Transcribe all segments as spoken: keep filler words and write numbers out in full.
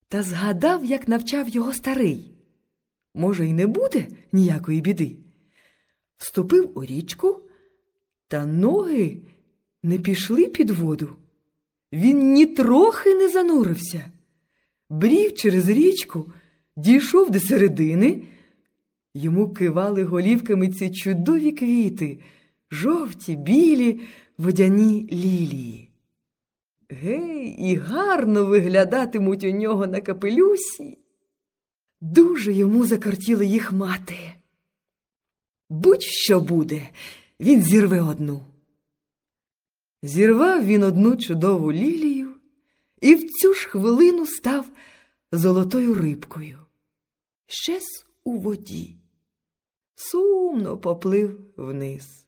та згадав, як навчав його старий. Може, й не буде ніякої біди. Вступив у річку, та ноги не пішли під воду. Він нітрохи не занурився. Брів через річку, дійшов до середини. Йому кивали голівками ці чудові квіти, жовті, білі, водяні лілії. Гей, і гарно виглядатимуть у нього на капелюсі. Дуже йому закортіло їх мати. Будь-що буде, він зірве одну. Зірвав він одну чудову лілію і в цю ж хвилину став золотою рибкою. Щез у воді. Сумно поплив вниз.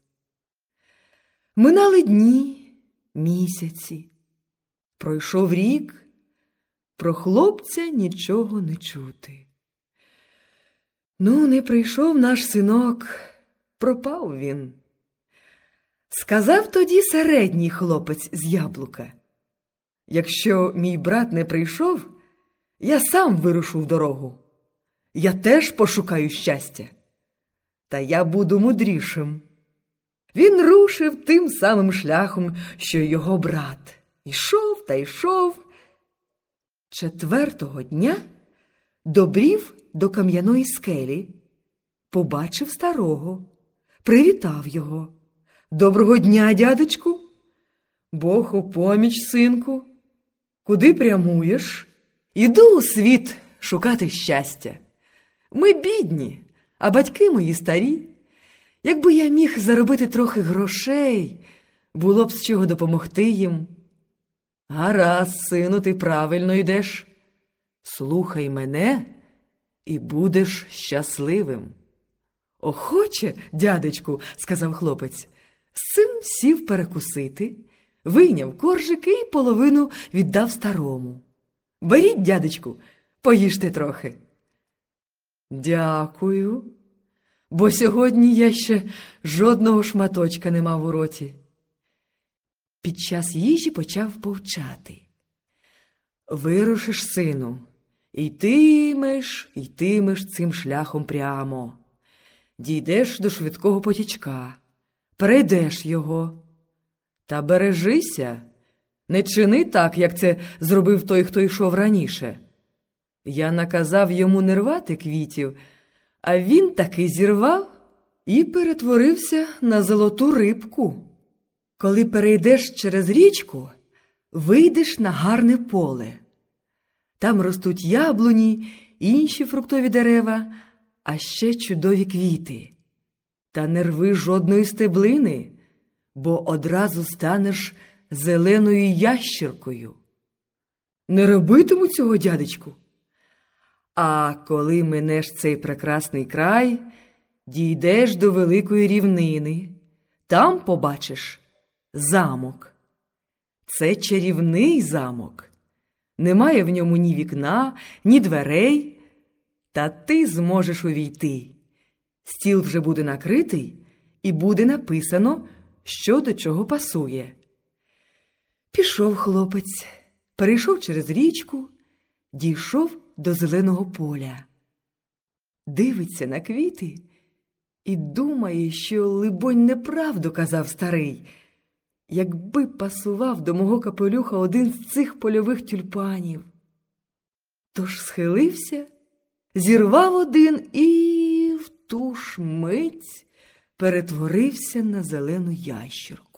Минали дні, місяці. Пройшов рік, про хлопця нічого не чути. Ну, не прийшов наш синок, пропав він. Сказав тоді середній хлопець з яблука: якщо мій брат не прийшов, я сам вирушу в дорогу. Я теж пошукаю щастя. Та я буду мудрішим. Він рушив тим самим шляхом, що й його брат. Ішов та йшов. Четвертого дня добрів до кам'яної скелі, побачив старого, привітав його. Доброго дня, дядечку. Бог у поміч, синку. Куди прямуєш? Іду у світ шукати щастя. Ми бідні, а батьки мої старі. Якби я міг заробити трохи грошей, було б з чого допомогти їм. Гаразд, сину, ти правильно йдеш. Слухай мене і будеш щасливим. Охоче, дядечку, сказав хлопець. З цим сів перекусити, вийняв коржики і половину віддав старому. Беріть, дядечку, поїжте трохи. Дякую, бо сьогодні я ще жодного шматочка не мав у роті. Під час їжі почав повчати. Вирушиш, сину, і йтимеш, йтимеш цим шляхом прямо. Дійдеш до швидкого потічка, перейдеш його. Та бережися, не чини так, як це зробив той, хто йшов раніше. Я наказав йому не рвати квітів, а він таки зірвав і перетворився на золоту рибку. Коли перейдеш через річку, вийдеш на гарне поле. Там ростуть яблуні, інші фруктові дерева, а ще чудові квіти. Та не рви жодної стеблини, бо одразу станеш зеленою ящіркою. Не робитиму цього, дядечку. А коли минеш цей прекрасний край, дійдеш до великої рівнини. Там побачиш замок. Це чарівний замок. Немає в ньому ні вікна, ні дверей, та ти зможеш увійти. Стіл вже буде накритий, і буде написано, що до чого пасує. Пішов хлопець, перейшов через річку, дійшов до зеленого поля. Дивиться на квіти і думає, що, либонь, неправду казав старий. Якби пасував до мого капелюха один з цих польових тюльпанів. Тож схилився, зірвав один і в ту ж мить перетворився на зелену ящірку.